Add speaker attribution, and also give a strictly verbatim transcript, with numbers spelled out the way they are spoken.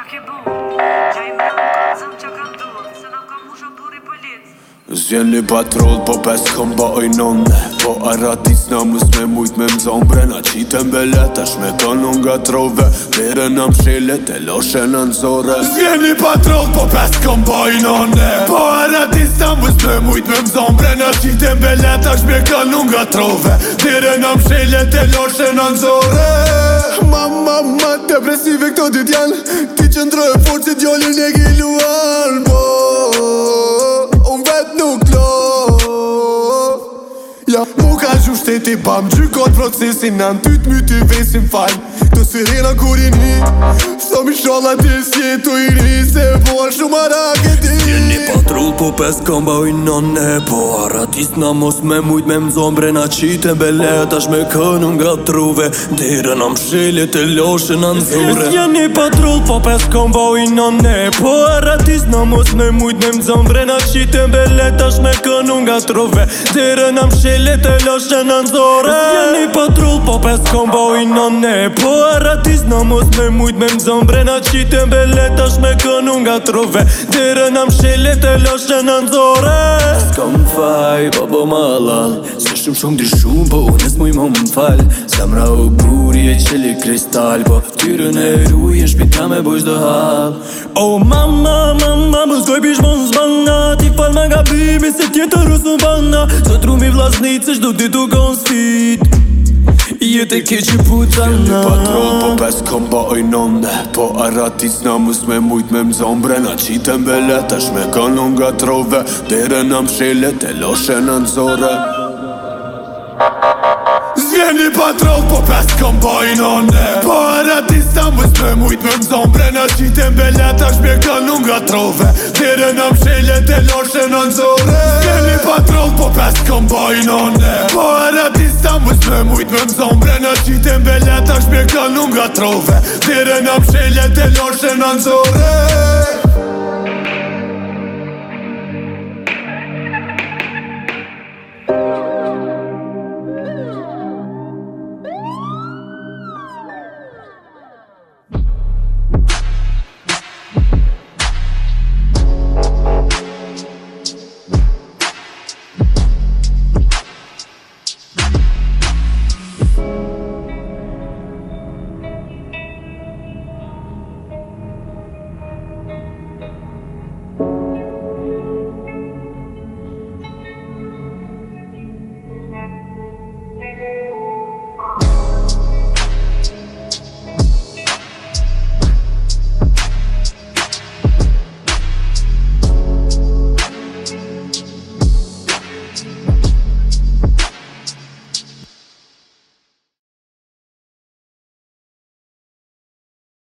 Speaker 1: ke bu Gjaj me në më zëm që kam du Se në kam musha buri pëllit
Speaker 2: Zjeni patrol po pes kom ba ojnone Po aratis na mus me mujt me mzombre Na qitën belet ash me konu nga trove Vere në mshilet e loshe në nëzore Zjeni patrol po pes kom ba ojnone Po aratis na mus me mujt me mzombre Na qitën belet ash me konu nga trove Vere në mshilet e loshe në nëzore
Speaker 3: Mama, ma, depresive këto dit janë Ti qëndroj e fort si djallin e giluan Po, unë vet nuk lo Ja, mu ka gju shteti bam Gjykot procesin në në ty t'myti vesin fal Të sirena kur i një Sto mi sholla ti s'jetu i ri Se po a shumë arak e ti
Speaker 4: Jeni patrull po pes kamba ujnone Po aratis na mos me mujt me mzombre Na qite belet ash me kënu nga truve Dire na mshelet e loshe na nëzure Jeni patrull po pes kamba ujnone Po aratis na mos me mujt me mzombre Na qite belet ash me kënu nga truve Dire na mshelet e loshe na nëzure Jeni patrull po pes kamba ujnone Po aratis na mos me mujt me mzombre Na qite belet ash me kënu nga truve Dire na mshelet e loshe në nëzore S'kam faj, po po ma lal Se shumë shumë di shumë, po unë s'muj më më fal Zemra u buri e qeli kristal Po tyrën e ruj e shpita me bujsh do hal Oh mama, mama, më zgoj pish më zbana Ti fal me nga bimi se tjetër us më bana Sot rumi vlasnit se shdo ti tu kon sfit Jetë e keqi putana
Speaker 2: Jeni patrol po pes kom ba ojnone Po aratis na mus me mujt me mzombre Na qitën belet ash me konu nga trove Dire në mshilet e loshe në nëzore Zjeni patrol po pes kom ba ojnone Po aratis na mus me mujt me mzombre Na qitën belet ash me konu nga trove Dire në mshilet e loshe në nëzore Zjeni patrol po pes kom ba ojnone Po aratis na mus me mujt me mzombre Na qitën belet ash me kanu nga trove Dire në mshelet e loshe në nëzore